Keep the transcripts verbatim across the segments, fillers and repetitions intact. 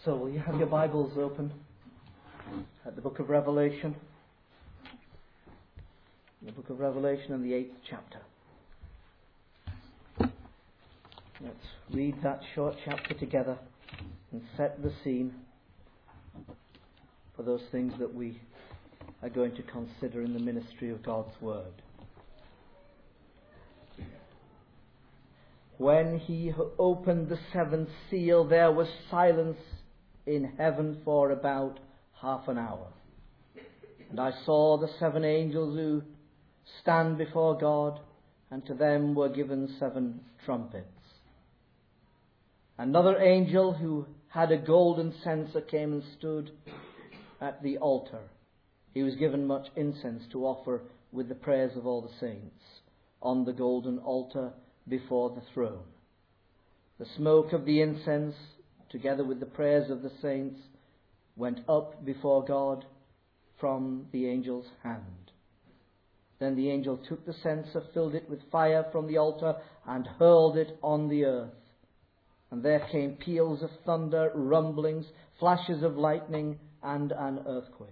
So will you have your Bibles open at the book of Revelation? The book of Revelation and the eighth chapter. Let's read that short chapter together and set the scene for those things that we are going to consider in the ministry of God's Word. When he opened the seventh seal, there was silence in heaven for about half an hour. And I saw the seven angels who stand before God, and to them were given seven trumpets. Another angel who had a golden censer came and stood at the altar. He was given much incense to offer with the prayers of all the saints on the golden altar before the throne. The smoke of the incense, together with the prayers of the saints, went up before God from the angel's hand. Then the angel took the censer, filled it with fire from the altar, and hurled it on the earth. And there came peals of thunder, rumblings, flashes of lightning, and an earthquake.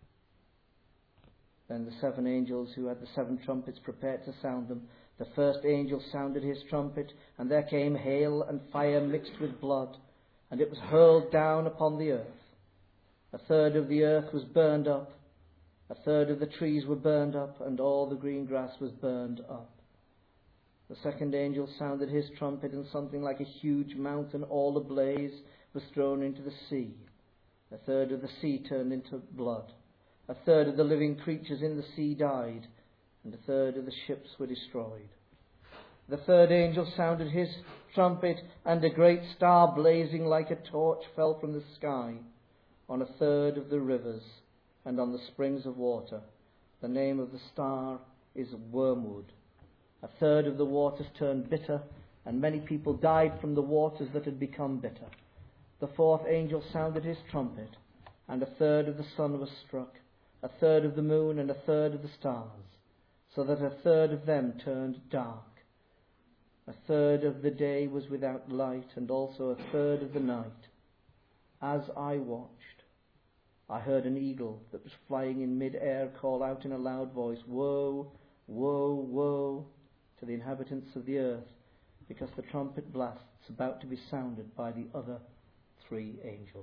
Then the seven angels who had the seven trumpets prepared to sound them. The first angel sounded his trumpet, and there came hail and fire mixed with blood, and it was hurled down upon the earth. A third of the earth was burned up, a third of the trees were burned up, and all the green grass was burned up. The second angel sounded his trumpet, and something like a huge mountain, all ablaze, was thrown into the sea. A third of the sea turned into blood. A third of the living creatures in the sea died, and a third of the ships were destroyed. The third angel sounded his trumpet, and a great star blazing like a torch fell from the sky on a third of the rivers and on the springs of water. The name of the star is Wormwood. A third of the waters turned bitter, and many people died from the waters that had become bitter. The fourth angel sounded his trumpet, and a third of the sun was struck, a third of the moon, and a third of the stars, so that a third of them turned dark. A third of the day was without light, and also a third of the night. As I watched, I heard an eagle that was flying in mid-air call out in a loud voice, "Woe, woe, woe to the inhabitants of the earth, because the trumpet blast is about to be sounded by the other three angels."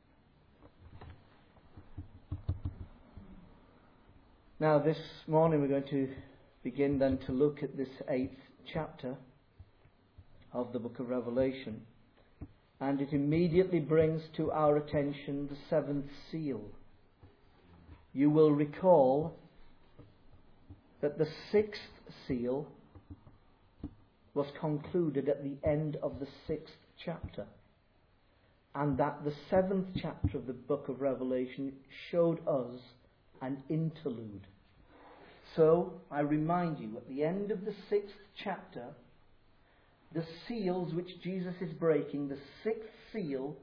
Now this morning we're going to begin then to look at this eighth chapter of the book of Revelation. And it immediately brings to our attention the seventh seal. You will recall that the sixth seal was concluded at the end of the sixth chapter, and that the seventh chapter of the book of Revelation showed us an interlude. So, I remind you, at the end of the sixth chapter, the seals which Jesus is breaking, the sixth seal,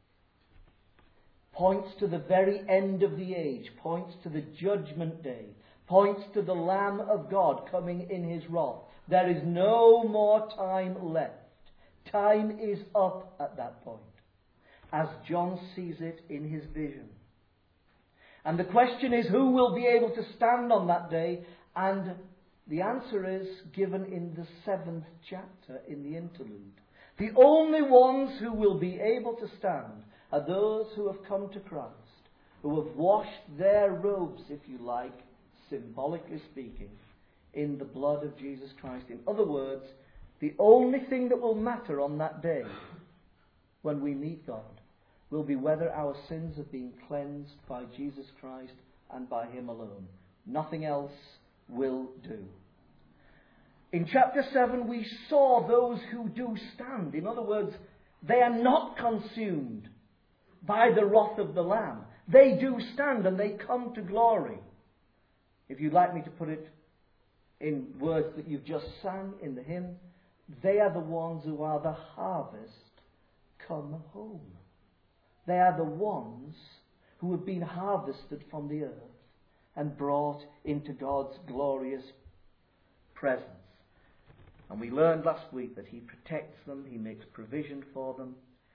points to the very end of the age, points to the judgment day, points to the Lamb of God coming in his wrath. There is no more time left. Time is up at that point, as John sees it in his vision. And the question is, who will be able to stand on that day? And the answer is given in the seventh chapter in the interlude. The only ones who will be able to stand are those who have come to Christ, who have washed their robes, if you like, symbolically speaking, in the blood of Jesus Christ. In other words, the only thing that will matter on that day, when we meet God, will be whether our sins have been cleansed by Jesus Christ and by him alone. Nothing else will do. In chapter seven, we saw those who do stand. In other words, they are not consumed by the wrath of the Lamb. They do stand and they come to glory. If you'd like me to put it in words that you've just sang in the hymn, they are the ones who are the harvest come home. They are the ones who have been harvested from the earth and brought into God's glorious presence. And we learned last week that he protects them, he makes provision for them,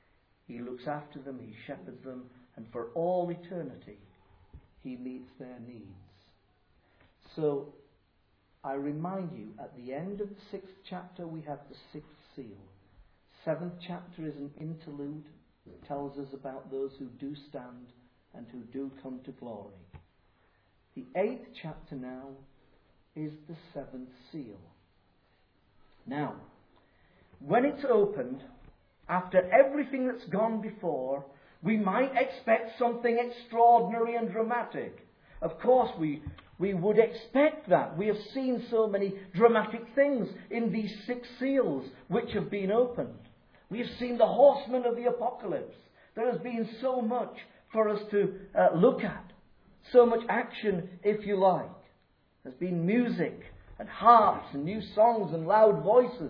He looks after them, he shepherds them, and for all eternity, he meets their needs. So, I remind you, at the end of the sixth chapter, we have the sixth seal. Seventh chapter is an interlude. It tells us about those who do stand and who do come to glory. The eighth chapter now is the seventh seal. Now, when it's opened, after everything that's gone before, we might expect something extraordinary and dramatic. Of course, we, we would expect that. We have seen so many dramatic things in these six seals which have been opened. We have seen the horsemen of the apocalypse. There has been so much for us to uh, look at. So much action, if you like. There's been music and harps and new songs and loud voices.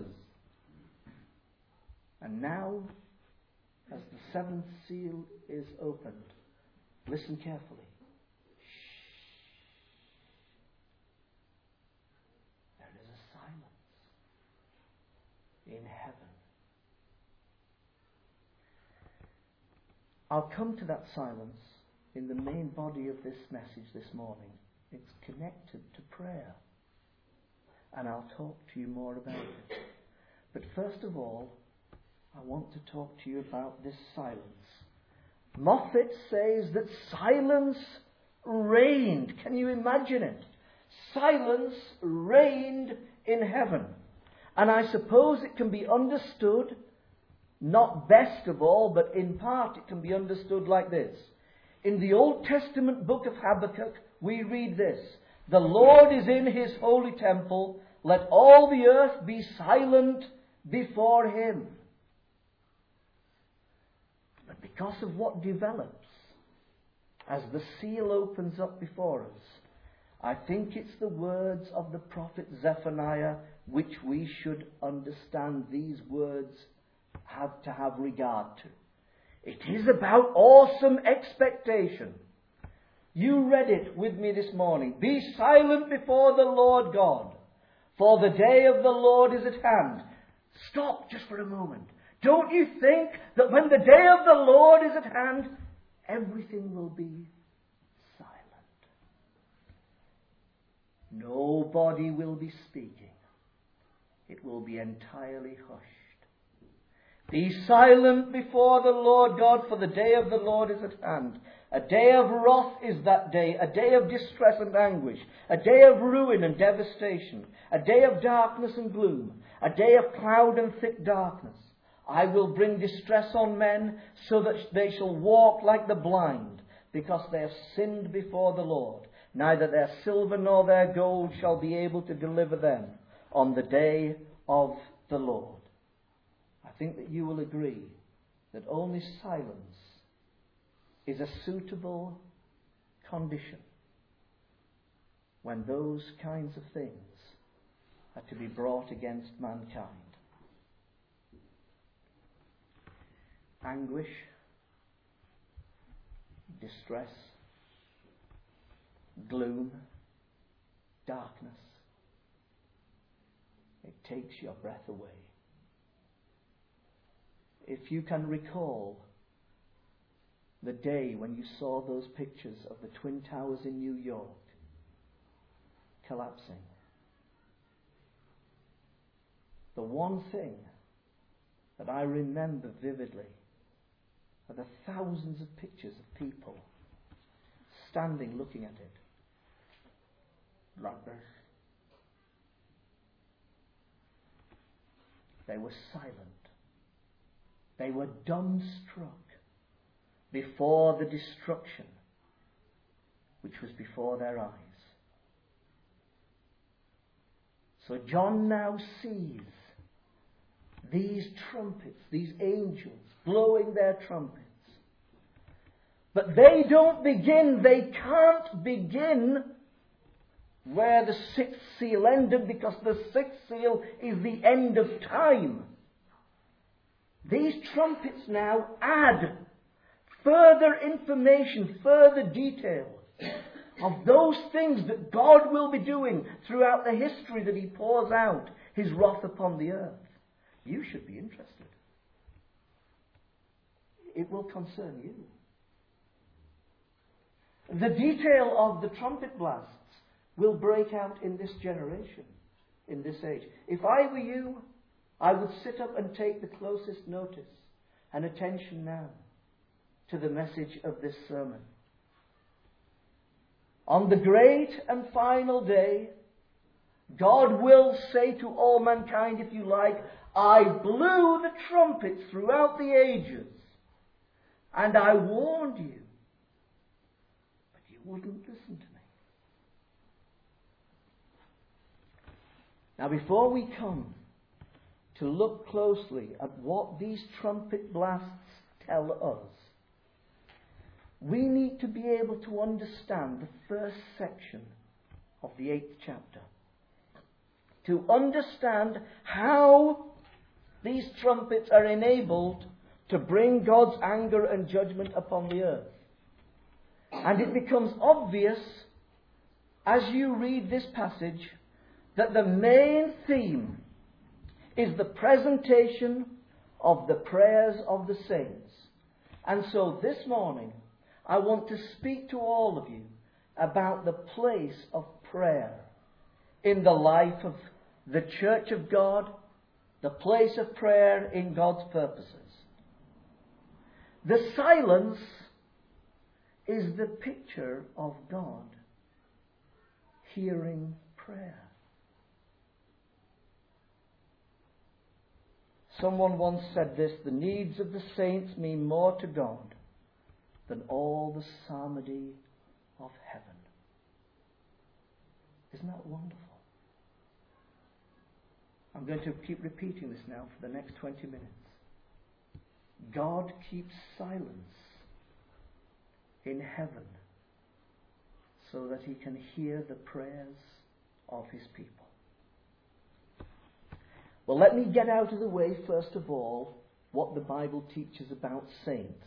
And now, as the seventh seal is opened, listen carefully. There is a silence in heaven. I'll come to that silence in the main body of this message this morning. It's connected to prayer. And I'll talk to you more about it. But first of all, I want to talk to you about this silence. Moffat says that silence reigned. Can you imagine it? Silence reigned in heaven. And I suppose it can be understood, not best of all, but in part it can be understood like this. In the Old Testament book of Habakkuk, we read this: "The Lord is in his holy temple. Let all the earth be silent before him." But because of what develops as the seal opens up before us, I think it's the words of the prophet Zephaniah which we should understand these words have to have regard to. It is about awesome expectation. You read it with me this morning. "Be silent before the Lord God, for the day of the Lord is at hand." Stop just for a moment. Don't you think that when the day of the Lord is at hand, everything will be silent? Nobody will be speaking. It will be entirely hushed. "Be silent before the Lord God, for the day of the Lord is at hand." A day of wrath is that day, a day of distress and anguish, a day of ruin and devastation, a day of darkness and gloom, a day of cloud and thick darkness. "I will bring distress on men, so that they shall walk like the blind, because they have sinned before the Lord. Neither their silver nor their gold shall be able to deliver them on the day of the Lord." I think that you will agree that only silence is a suitable condition when those kinds of things are to be brought against mankind. Anguish, distress, gloom, darkness. It takes your breath away. If you can recall the day when you saw those pictures of the Twin Towers in New York collapsing, the one thing that I remember vividly are the thousands of pictures of people standing looking at it like this. They were silent. They were dumbstruck before the destruction which was before their eyes. So John now sees these trumpets, these angels blowing their trumpets. But they don't begin, they can't begin where the sixth seal ended, because the sixth seal is the end of time. These trumpets now add further information, further details of those things that God will be doing throughout the history that he pours out his wrath upon the earth. You should be interested. it will concern you. The detail of the trumpet blasts will break out in this generation, in this age. If I were you, I would sit up and take the closest notice and attention now to the message of this sermon. On the great and final day, God will say to all mankind, if you like, I blew the trumpet throughout the ages, and I warned you, but you wouldn't listen to me. Now, before we come to look closely at what these trumpet blasts tell us, we need to be able to understand the first section of the eighth chapter. To understand how these trumpets are enabled to bring God's anger and judgment upon the earth. And it becomes obvious as you read this passage that the main theme is the presentation of the prayers of the saints. And so this morning, I want to speak to all of you about the place of prayer in the life of the Church of God, the place of prayer in God's purposes. The silence is the picture of God hearing prayer. Someone once said this, the needs of the saints mean more to God than all the psalmody of heaven. Isn't that wonderful? I'm going to keep repeating this now for the next twenty minutes. God keeps silence in heaven so that he can hear the prayers of his people. Well, let me get out of the way, first of all, what the Bible teaches about saints.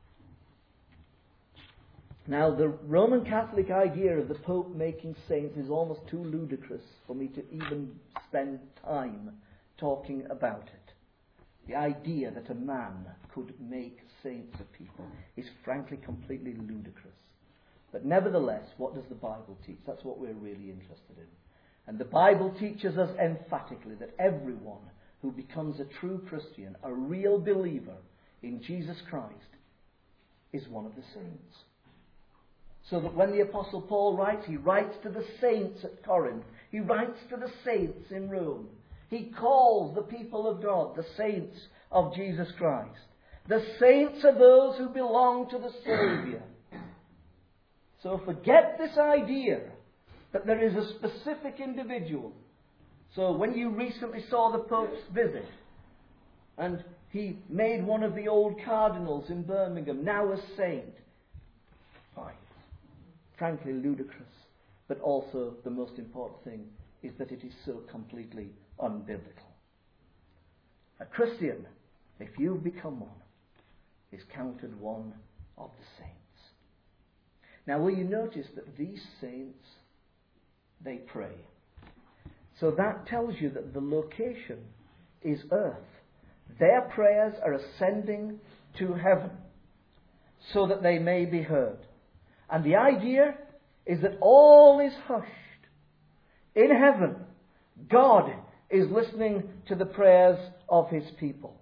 Now, the Roman Catholic idea of the Pope making saints is almost too ludicrous for me to even spend time talking about it. The idea that a man could make saints of people is frankly completely ludicrous. But nevertheless, what does the Bible teach? That's what we're really interested in. And the Bible teaches us emphatically that everyone who becomes a true Christian, a real believer in Jesus Christ, is one of the saints. So that when the Apostle Paul writes, he writes to the saints at Corinth. He writes to the saints in Rome. He calls the people of God the saints of Jesus Christ. The saints are those who belong to the Saviour. So forget this idea that there is a specific individual. So when you recently saw the Pope's visit, and he made one of the old cardinals in Birmingham now a saint, fine. Frankly ludicrous, but also the most important thing is that it is so completely unbiblical. A Christian, if you become one, is counted one of the saints. Now, will you notice that these saints, they pray. So that tells you that the location is earth. Their prayers are ascending to heaven so that they may be heard. And the idea is that all is hushed. In heaven, God is listening to the prayers of his people.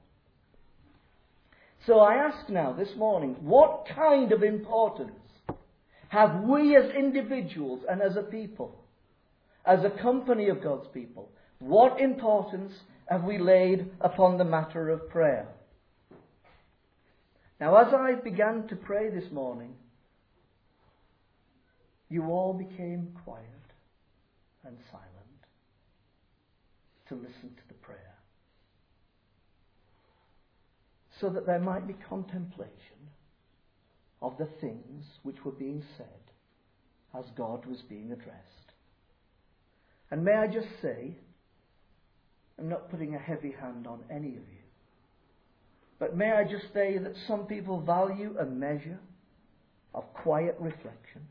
So I ask now this morning, what kind of importance have we as individuals and as a people, as a company of God's people, what importance have we laid upon the matter of prayer? Now, as I began to pray this morning, you all became quiet and silent to listen to the prayer, so that there might be contemplation of the things which were being said as God was being addressed. And may I just say, I'm not putting a heavy hand on any of you, but may I just say that some people value a measure of quiet reflection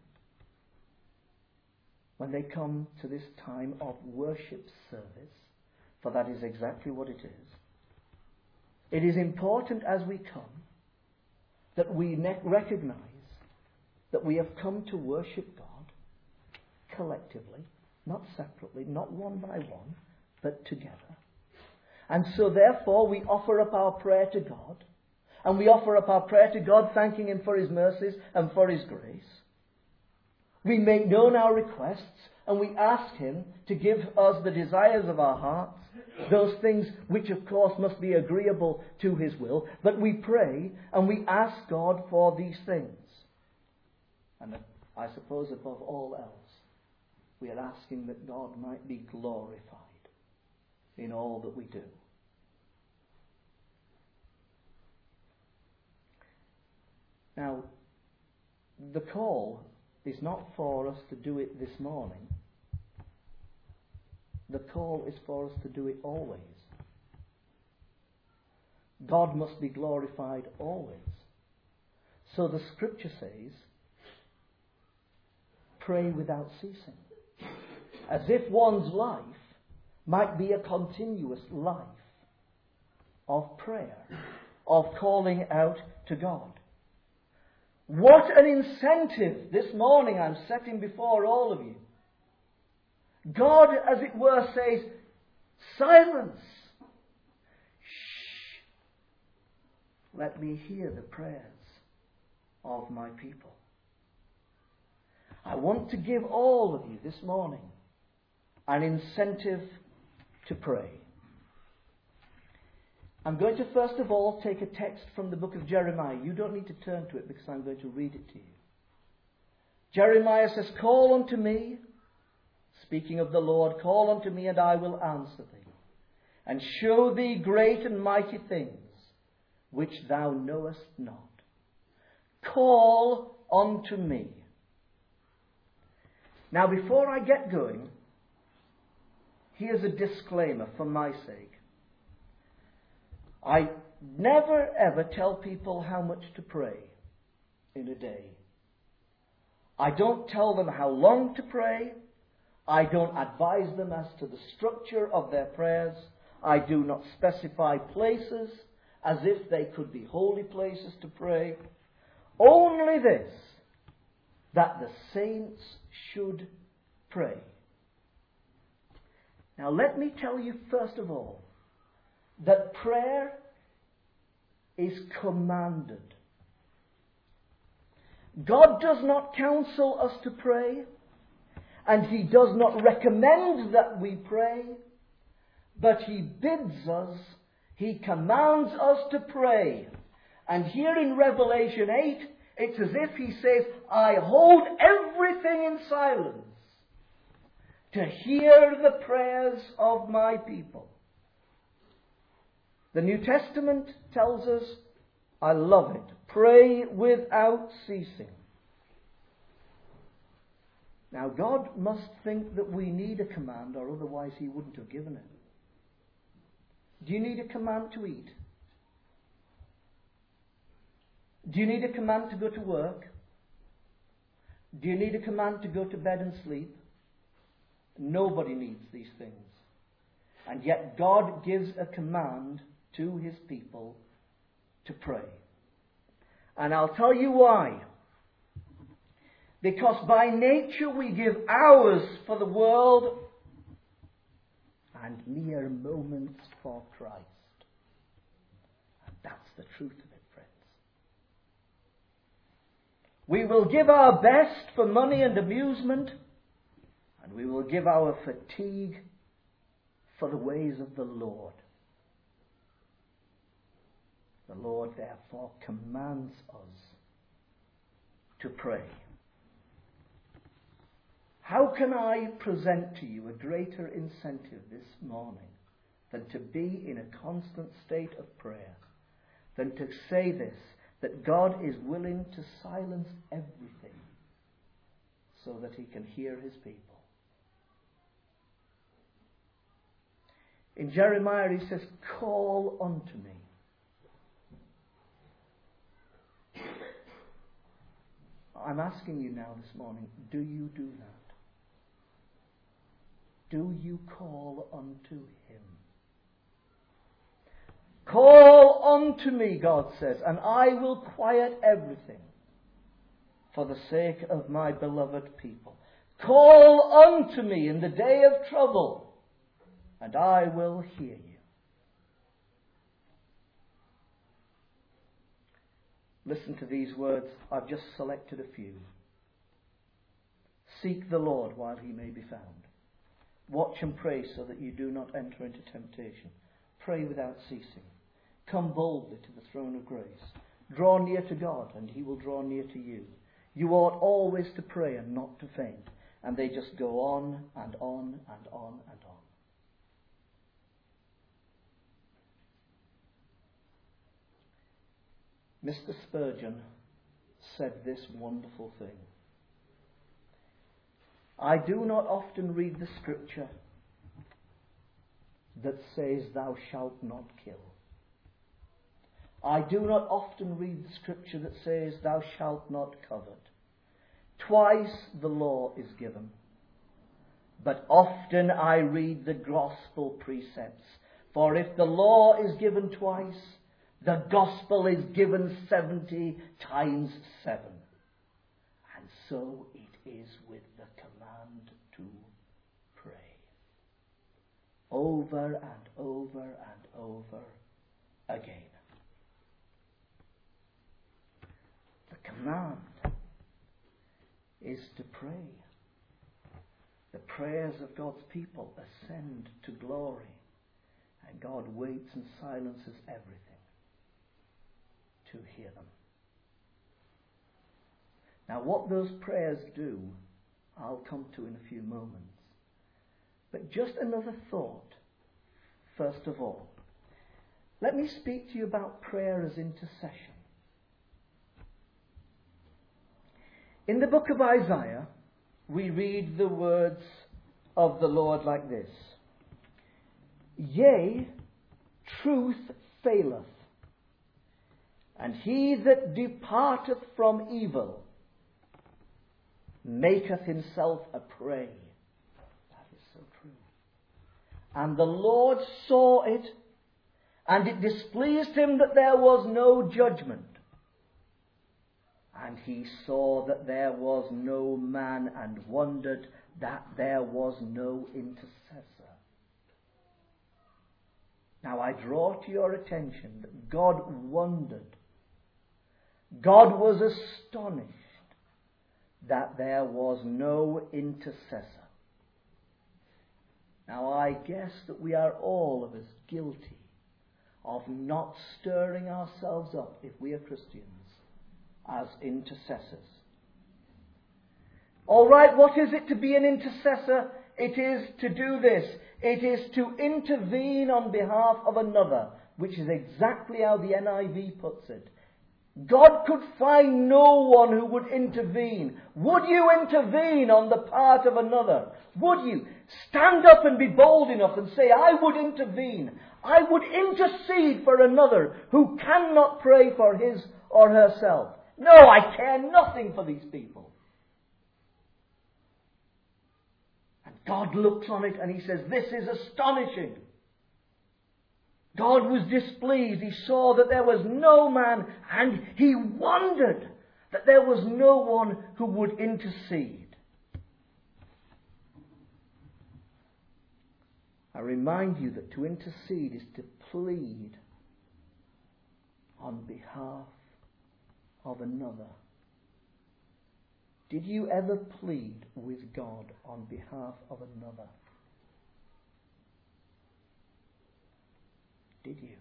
when they come to this time of worship service, for that is exactly what it is. It is important as we come that we ne- recognize that we have come to worship God collectively, not separately, not one by one, but together. And so therefore we offer up our prayer to God, and we offer up our prayer to God thanking Him for His mercies and for His grace. We make known our requests, and we ask Him to give us the desires of our hearts, those things which of course must be agreeable to His will. But we pray and we ask God for these things. And I suppose above all else, we are asking that God might be glorified in all that we do. Now, the call is not for us to do it this morning. The call is for us to do it always. God must be glorified always. So the Scripture says, pray without ceasing. As if one's life might be a continuous life of prayer, of calling out to God. What an incentive this morning I'm setting before all of you. God, as it were, says, silence. Shh. Let me hear the prayers of my people. I want to give all of you this morning an incentive to pray. I'm going to first of all take a text from the book of Jeremiah. You don't need to turn to it because I'm going to read it to you. Jeremiah says, call unto me, speaking of the Lord, call unto me and I will answer thee, and show thee great and mighty things which thou knowest not. Call unto me. Now before I get going, here's a disclaimer for my sake. I never ever tell people how much to pray in a day. I don't tell them how long to pray. I don't advise them as to the structure of their prayers. I do not specify places as if they could be holy places to pray. Only this, that the saints should pray. Now let me tell you first of all that prayer is commanded. God does not counsel us to pray, and He does not recommend that we pray, but He bids us, He commands us to pray. And here in Revelation eight, it's as if He says, I hold everything in silence to hear the prayers of my people. The New Testament tells us, I love it, pray without ceasing. Now God must think that we need a command, or otherwise He wouldn't have given it. Do you need a command to eat? Do you need a command to go to work? Do you need a command to go to bed and sleep? Nobody needs these things. And yet God gives a command to His people to pray. And I'll tell you why. Because by nature we give hours for the world and mere moments for Christ. And that's the truth of it, friends. We will give our best for money and amusement, and we will give our fatigue for the ways of the Lord. The Lord, therefore, commands us to pray. How can I present to you a greater incentive this morning than to be in a constant state of prayer, than to say this, that God is willing to silence everything so that He can hear His people? In Jeremiah He says, call unto me. I'm asking you now this morning, do you do that? Do you call unto Him? Call unto me, God says, and I will quiet everything for the sake of my beloved people. Call unto me in the day of trouble, and I will hear you. Listen to these words. I've just selected a few. Seek the Lord while he may be found. Watch and pray so that you do not enter into temptation. Pray without ceasing. Come boldly to the throne of grace. Draw near to God, and he will draw near to you. You ought always to pray and not to faint. And they just go on and on and on and on. Mister Spurgeon said this wonderful thing. I do not often read the scripture that says, thou shalt not kill. I do not often read the scripture that says, thou shalt not covet. Twice the law is given. But often I read the gospel precepts. For if the law is given twice, the gospel is given seventy times seven. And so it is with the command to pray. Over and over and over again. The command is to pray. The prayers of God's people ascend to glory, and God waits and silences everything to hear them. Now, what those prayers do, I'll come to in a few moments. But just another thought, first of all. Let me speak to you about prayer as intercession. In the book of Isaiah, we read the words of the Lord like this. Yea, truth faileth, and he that departeth from evil maketh himself a prey. That is so true. And the Lord saw it, and it displeased him that there was no judgment. And he saw that there was no man, and wondered that there was no intercessor. Now I draw to your attention that God wondered. God was astonished that there was no intercessor. Now I guess that we are all of us guilty of not stirring ourselves up, if we are Christians, as intercessors. All right, what is it to be an intercessor? It is to do this. It is to intervene on behalf of another, which is exactly how the N I V puts it. God could find no one who would intervene. Would you intervene on the part of another? Would you stand up and be bold enough and say, I would intervene. I would intercede for another who cannot pray for his or herself. No, I care nothing for these people. And God looks on it and he says, this is astonishing. God was displeased. He saw that there was no man, and he wondered that there was no one who would intercede. I remind you that to intercede is to plead on behalf of another. Did you ever plead with God on behalf of another? Did you?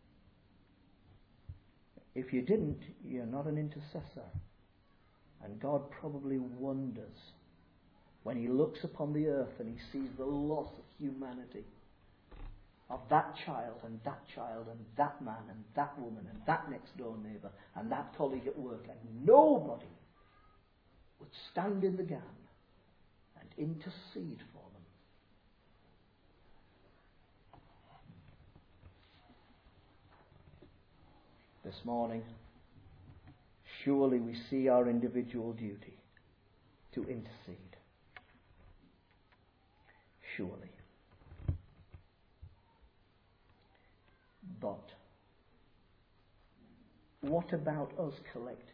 If you didn't, you're not an intercessor. And God probably wonders when he looks upon the earth and he sees the loss of humanity, of that child and that child and that man and that woman and that next door neighbour and that colleague at work, and nobody would stand in the gap and intercede for them. This morning, surely we see our individual duty to intercede. Surely. But what about us collectively?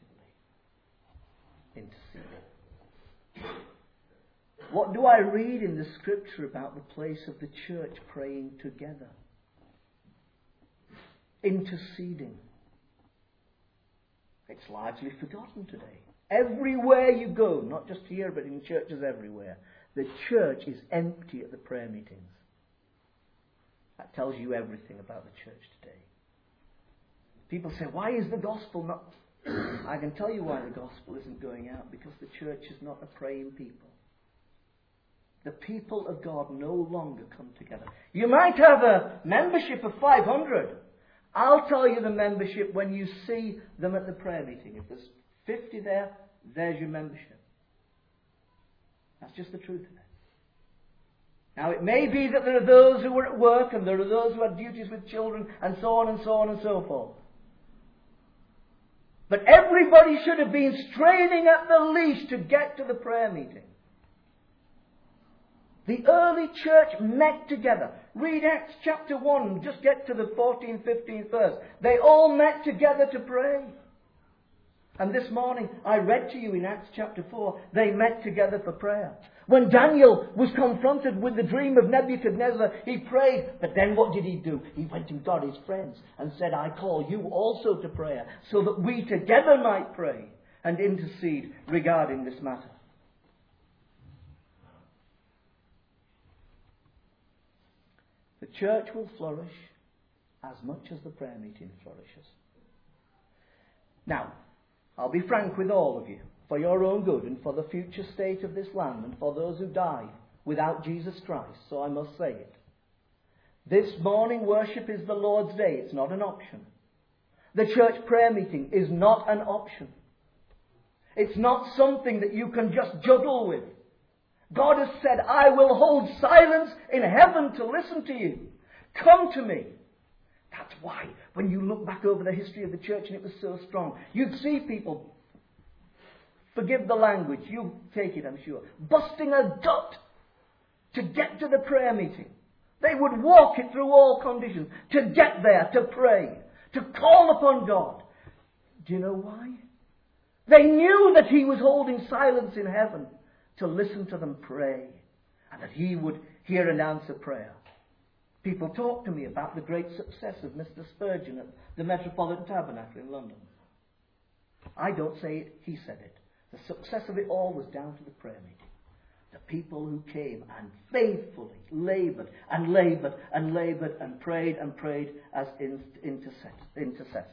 Interceding. What do I read in the Scripture about the place of the church praying together? Interceding. It's largely forgotten today. Everywhere you go, not just here but in churches everywhere, the church is empty at the prayer meetings. That tells you everything about the church today. People say, why is the gospel not... I can tell you why the gospel isn't going out, because the church is not a praying people. The people of God no longer come together. You might have a membership of five hundred. I'll tell you the membership when you see them at the prayer meeting. If there's fifty there, there's your membership. That's just the truth of it. Now it may be that there are those who were at work and there are those who had duties with children and so on and so on and so forth. But everybody should have been straining at the leash to get to the prayer meeting. The early church met together. Read Acts chapter one, just get to the fourteenth, fifteenth verse. They all met together to pray. And this morning, I read to you in Acts chapter four, they met together for prayer. When Daniel was confronted with the dream of Nebuchadnezzar, he prayed. But then what did he do? He went and got his friends and said, I call you also to prayer, so that we together might pray and intercede regarding this matter. The church will flourish as much as the prayer meeting flourishes. Now, I'll be frank with all of you, for your own good and for the future state of this land and for those who die without Jesus Christ, so I must say it. This morning worship is the Lord's day. It's not an option. The church prayer meeting is not an option. It's not something that you can just juggle with. God has said, I will hold silence in heaven to listen to you. Come to me. That's why when you look back over the history of the church, and it was so strong, you'd see people, forgive the language, you take it I'm sure, busting a gut to get to the prayer meeting. They would walk it through all conditions to get there, to pray, to call upon God. Do you know why? They knew that He was holding silence in heaven to listen to them pray, and that He would hear and answer prayer. People talk to me about the great success of Mister Spurgeon at the Metropolitan Tabernacle in London. I don't say it, he said it. The success of it all was down to the prayer meeting. The people who came and faithfully laboured and laboured and laboured and prayed and prayed as intercessors.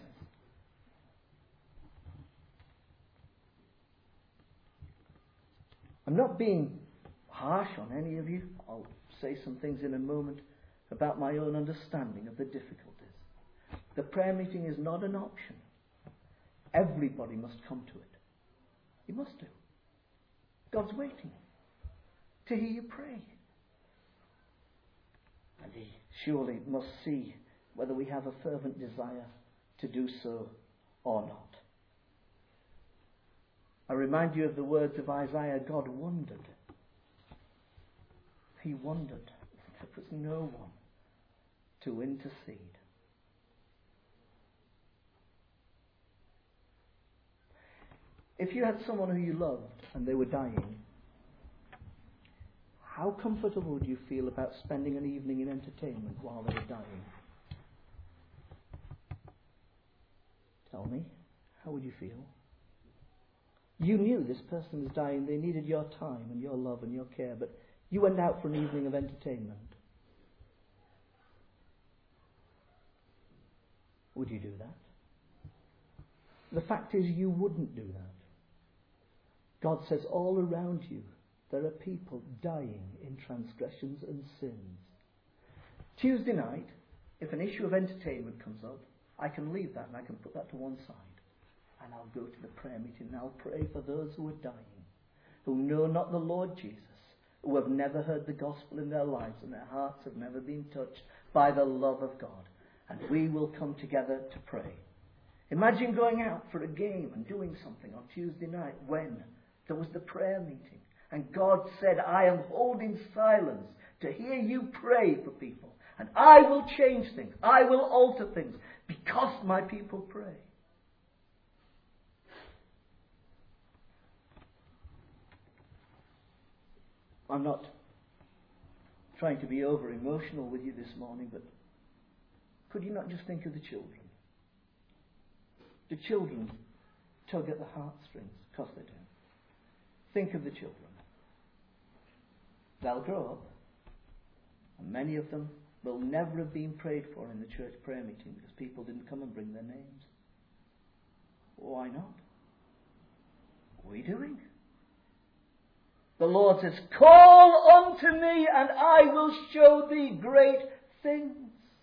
I'm not being harsh on any of you. I'll say some things in a moment about my own understanding of the difficulties. The prayer meeting is not an option. Everybody must come to it. You must do. God's waiting to hear you pray. And He surely must see whether we have a fervent desire to do so or not. I remind you of the words of Isaiah. God wondered. He wondered. There was no one to intercede. If you had someone who you loved and they were dying, how comfortable would you feel about spending an evening in entertainment while they were dying? Tell me, how would you feel? You knew this person was dying, they needed your time and your love and your care, but you went out for an evening of entertainment. Would you do that? The fact is, you wouldn't do that. God says all around you there are people dying in transgressions and sins. Tuesday night, if an issue of entertainment comes up, I can leave that and I can put that to one side. And I'll go to the prayer meeting and I'll pray for those who are dying, who know not the Lord Jesus, who have never heard the gospel in their lives and their hearts have never been touched by the love of God. And we will come together to pray. Imagine going out for a game and doing something on Tuesday night when there was the prayer meeting. And God said, I am holding silence to hear you pray for people. And I will change things. I will alter things because my people pray. I'm not trying to be over emotional with you this morning, but could you not just think of the children? The children tug at the heartstrings, because they do. Think of the children. They'll grow up, and many of them will never have been prayed for in the church prayer meeting because people didn't come and bring their names. Why not? What are we doing? The Lord says, call unto me and I will show thee great things.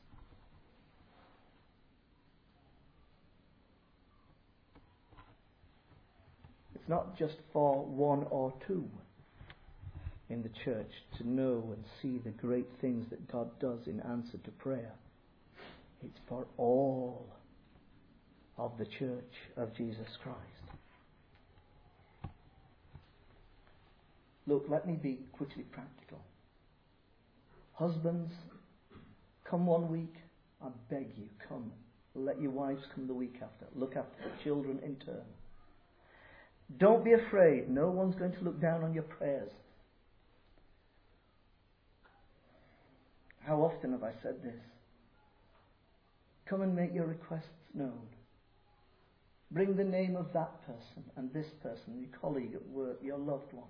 It's not just for one or two in the church to know and see the great things that God does in answer to prayer. It's for all of the church of Jesus Christ. Look, let me be quickly practical. Husbands, come one week. I beg you, come. Let your wives come the week after. Look after the children in turn. Don't be afraid. No one's going to look down on your prayers. How often have I said this? Come and make your requests known. Bring the name of that person and this person, your colleague at work, your loved one.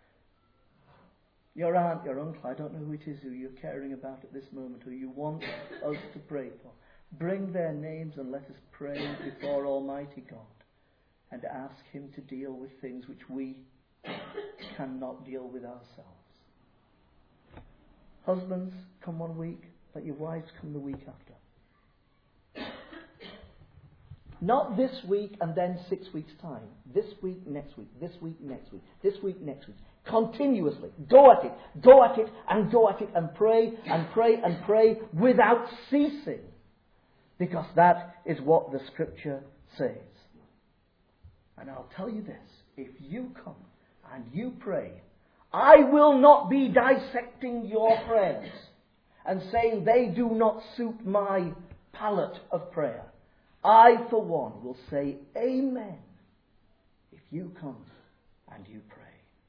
Your aunt, your uncle, I don't know who it is who you're caring about at this moment, who you want us to pray for. Bring their names and let us pray before Almighty God and ask Him to deal with things which we cannot deal with ourselves. Husbands, come one week, let your wives come the week after. Not this week and then six weeks' time. This week, next week, this week, next week, this week, next week. Continuously. Go at it, go at it, and go at it, and pray, and pray, and pray without ceasing. Because that is what the Scripture says. And I'll tell you this, if you come and you pray, I will not be dissecting your prayers and saying they do not suit my palate of prayer. I, for one, will say amen if you come and you pray.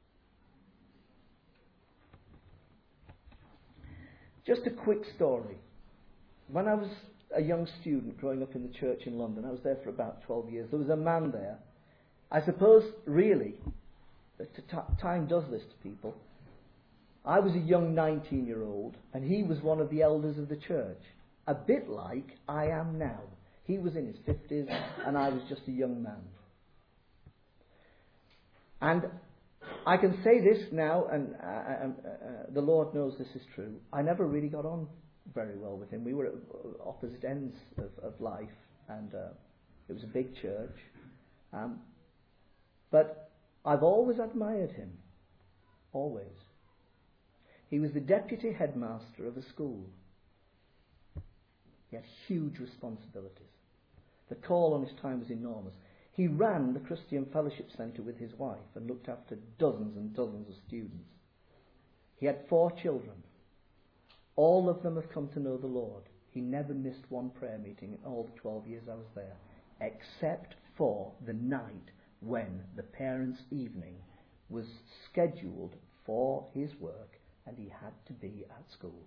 Just a quick story. When I was a young student growing up in the church in London, I was there for about twelve years, there was a man there. I suppose, really, that time does this to people. I was a young nineteen-year-old, and he was one of the elders of the church. A bit like I am now. He was in his fifties, and I was just a young man. And I can say this now, and uh, uh, uh, the Lord knows this is true. I never really got on very well with him. We were at opposite ends of, of life, and uh, it was a big church. Um, but I've always admired him. Always. He was the deputy headmaster of a school. He had huge responsibilities. The call on his time was enormous. He ran the Christian Fellowship Centre with his wife and looked after dozens and dozens of students. He had four children. All of them have come to know the Lord. He never missed one prayer meeting in all the twelve years I was there, except for the night when the parents' evening was scheduled for his work and he had to be at school.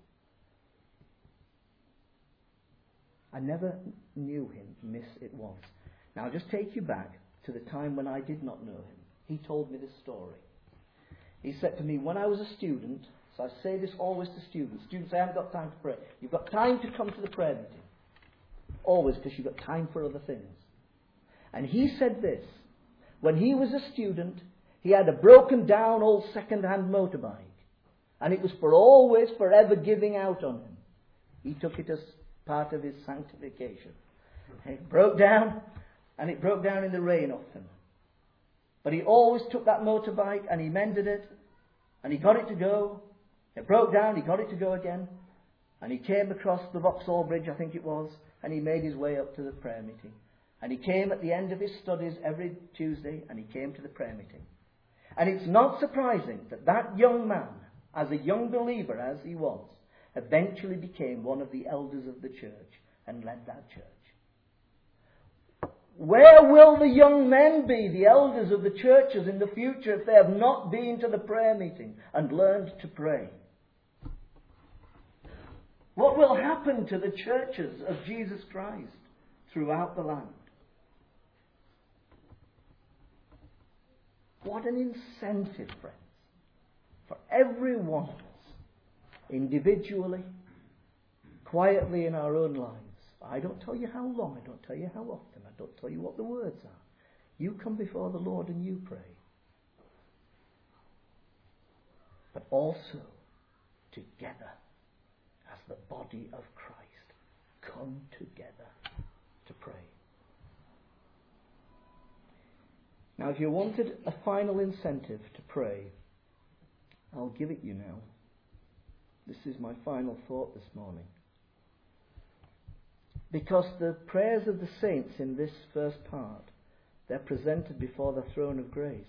I never knew him miss it once. Now I'll just take you back to the time when I did not know him. He told me this story. He said to me, when I was a student, so I say this always to students, students, I haven't got time to pray. You've got time to come to the prayer meeting. Always, because you've got time for other things. And he said this, when he was a student, he had a broken down old second-hand motorbike. And it was for always, forever giving out on him. He took it as part of his sanctification. And it broke down, and it broke down in the rain often. But he always took that motorbike and he mended it, and he got it to go. It broke down, he got it to go again, and he came across the Vauxhall Bridge, I think it was, and he made his way up to the prayer meeting. And he came at the end of his studies every Tuesday, and he came to the prayer meeting. And it's not surprising that that young man, as a young believer as he was, eventually became one of the elders of the church and led that church. Where will the young men be, the elders of the churches in the future, if they have not been to the prayer meeting and learned to pray? What will happen to the churches of Jesus Christ throughout the land? What an incentive, friends, for every one of us, individually, quietly in our own lives. I don't tell you how long, I don't tell you how often, I don't tell you what the words are. You come before the Lord and you pray. But also, together, as the body of Christ, come together to pray. Now, if you wanted a final incentive to pray, I'll give it you now. This is my final thought this morning. Because the prayers of the saints in this first part, they're presented before the throne of grace.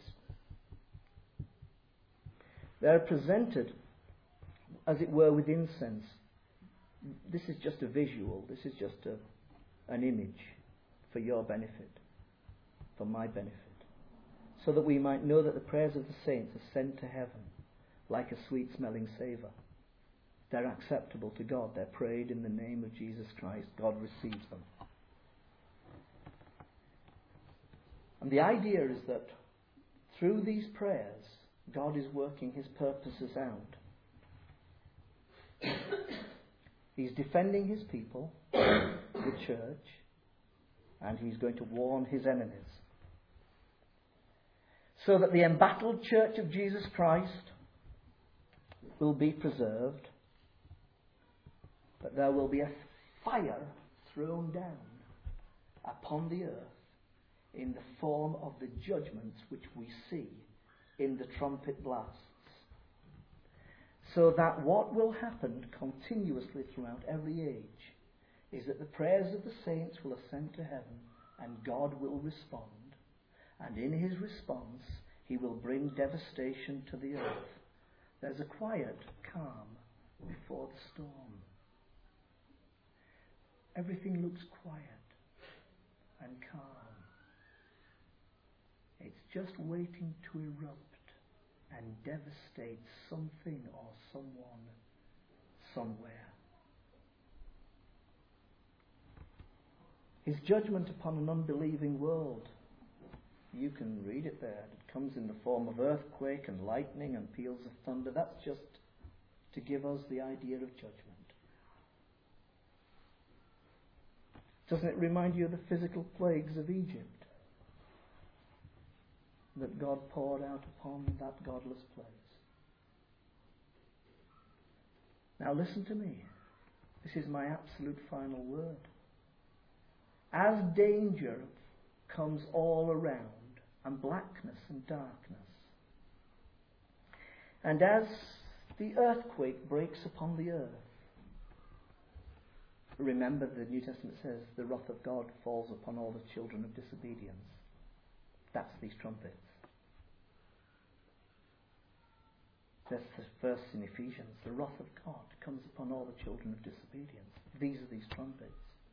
They're presented, as it were, with incense. This is just a visual. This is just a, an image for your benefit, for my benefit, so that we might know that the prayers of the saints are sent to heaven like a sweet-smelling savour. They're acceptable to God. They're prayed in the name of Jesus Christ. God receives them. And the idea is that through these prayers, God is working his purposes out. He's defending his people, the church, and he's going to warn his enemies. So that the embattled church of Jesus Christ will be preserved, but there will be a fire thrown down upon the earth in the form of the judgments which we see in the trumpet blasts. So that what will happen continuously throughout every age is that the prayers of the saints will ascend to heaven and God will respond. And in his response, he will bring devastation to the earth. There's a quiet calm before the storm. Everything looks quiet and calm. It's just waiting to erupt and devastate something or someone somewhere. His judgment upon an unbelieving world, you can read it there. It comes in the form of earthquake and lightning and peals of thunder. That's just to give us the idea of judgment. Doesn't it remind you of the physical plagues of Egypt that God poured out upon that godless place? Now listen to me. This is my absolute final word. As danger comes all around, and blackness and darkness, and as the earthquake breaks upon the earth, remember the New Testament says the wrath of God falls upon all the children of disobedience. That's these trumpets. That's the verse in Ephesians. The wrath of God comes upon all the children of disobedience. These are these trumpets.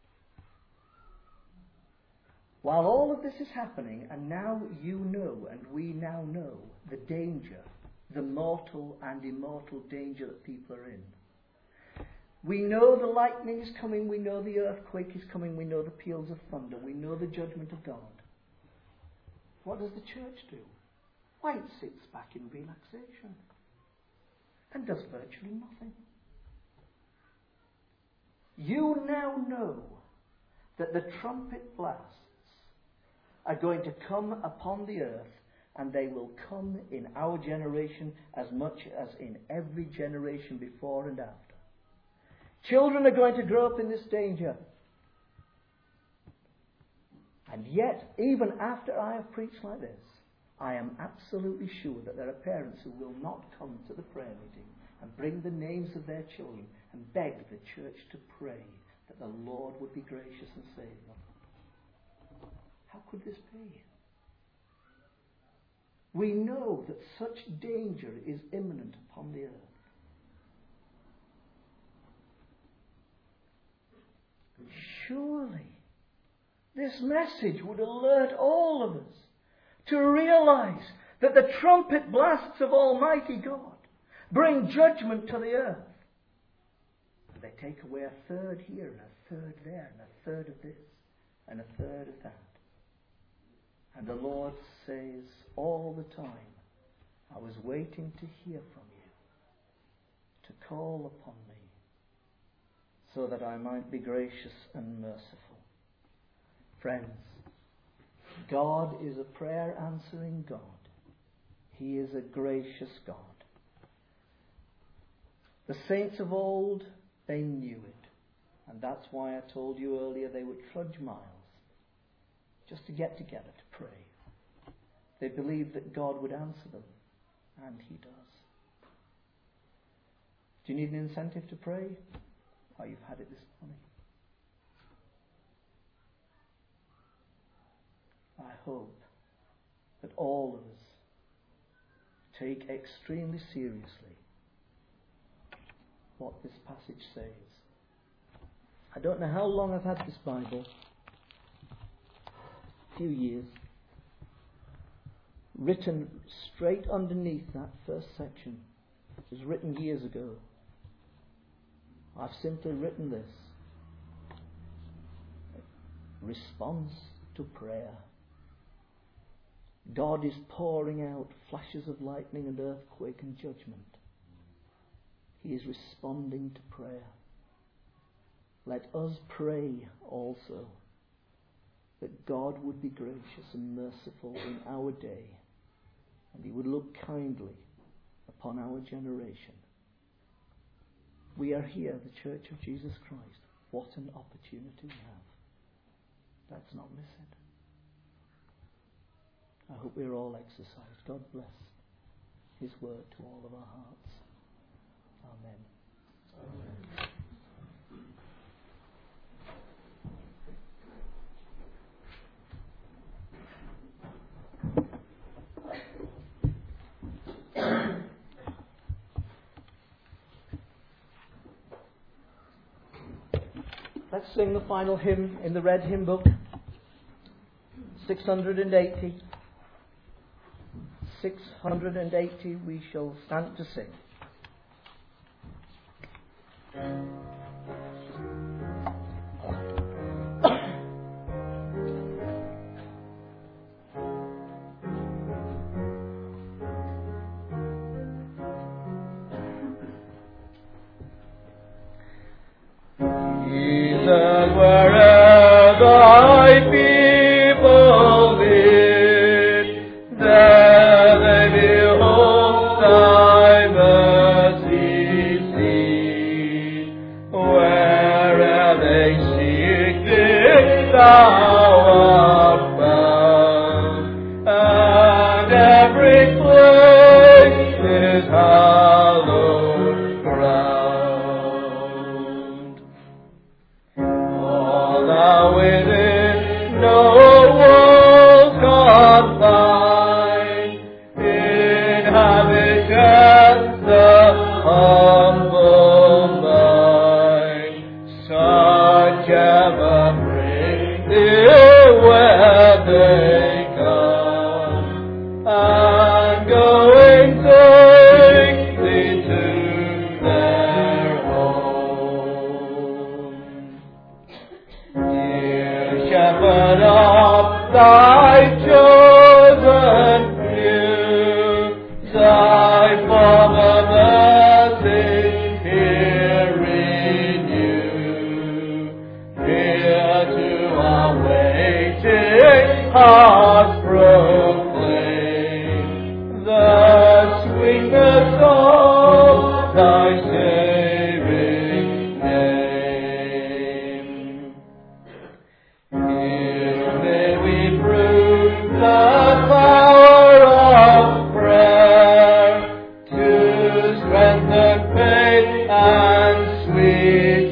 While all of this is happening, and now you know, and we now know, the danger, the mortal and immortal danger that people are in. We know the lightning is coming, we know the earthquake is coming, we know the peals of thunder, we know the judgment of God. What does the church do? Why, it sits back in relaxation and does virtually nothing. You now know that the trumpet blasts are going to come upon the earth, and they will come in our generation as much as in every generation before and after. Children are going to grow up in this danger. And yet, even after I have preached like this, I am absolutely sure that there are parents who will not come to the prayer meeting and bring the names of their children and beg the church to pray that the Lord would be gracious and save them. How could this be? We know that such danger is imminent upon the earth. Surely this message would alert all of us to realize that the trumpet blasts of Almighty God bring judgment to the earth. They take away a third here and a third there and a third of this and a third of that. And the Lord says all the time, I was waiting to hear from you, to call upon me, so that I might be gracious and merciful. Friends, God is a prayer answering God. He is a gracious God. The saints of old, they knew it. And that's why I told you earlier they would trudge miles just to get together to pray. They believed that God would answer them, and He does. Do you need an incentive to pray? Oh, you've had it this morning. I hope that all of us take extremely seriously what this passage says. I don't know how long I've had this Bible. A few years. Written straight underneath that first section. It was written years ago. I've simply written this. Response to prayer. God is pouring out flashes of lightning and earthquake and judgment. He is responding to prayer. Let us pray also that God would be gracious and merciful in our day, and He would look kindly upon our generation. We are here, the Church of Jesus Christ. What an opportunity we have. Let's not miss it. I hope we're all exercised. God bless His word to all of our hearts. Amen. Amen. Let's sing the final hymn in the red hymn book. six hundred eighty. six hundred eighty we shall stand to sing.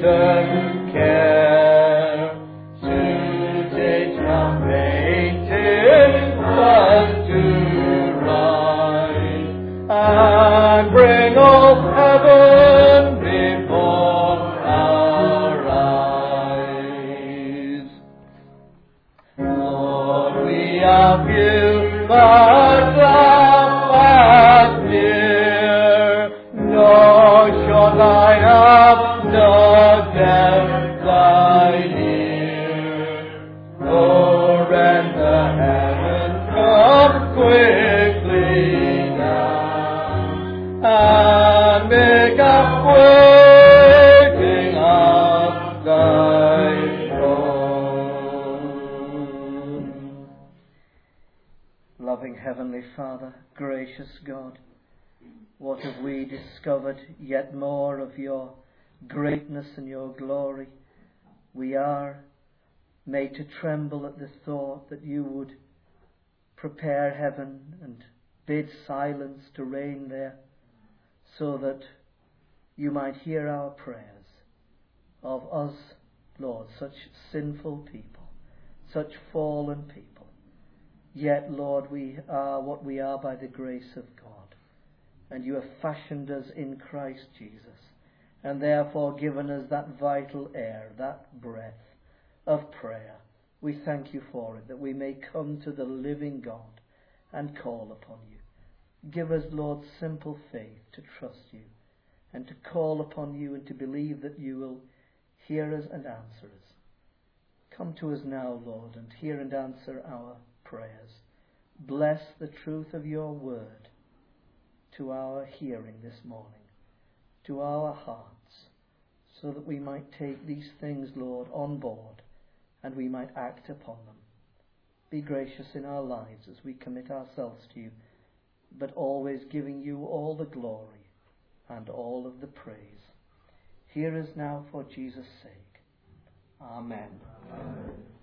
Care to take our faith of you, but thou art near, nor shall thine up the death thy ear. Oh, rend the heavens, come quickly down, and make a waiting of thy throne. Loving Heavenly Father, gracious God, what have we discovered yet more of your greatness and your glory? We are made to tremble at the thought that you would prepare heaven and bid silence to reign there, so that you might hear our prayers of us, Lord, such sinful people, such fallen people. Yet, Lord, we are what we are by the grace of God, and you have fashioned us in Christ Jesus, and therefore given us that vital air, that breath of prayer. We thank you for it, that we may come to the living God and call upon you. Give us, Lord, simple faith to trust you and to call upon you and to believe that you will hear us and answer us. Come to us now, Lord, and hear and answer our prayers. Bless the truth of your word to our hearing this morning, to our hearts, so that we might take these things, Lord, on board and we might act upon them. Be gracious in our lives as we commit ourselves to you, but always giving you all the glory and all of the praise. Hear us now for Jesus' sake. Amen. Amen.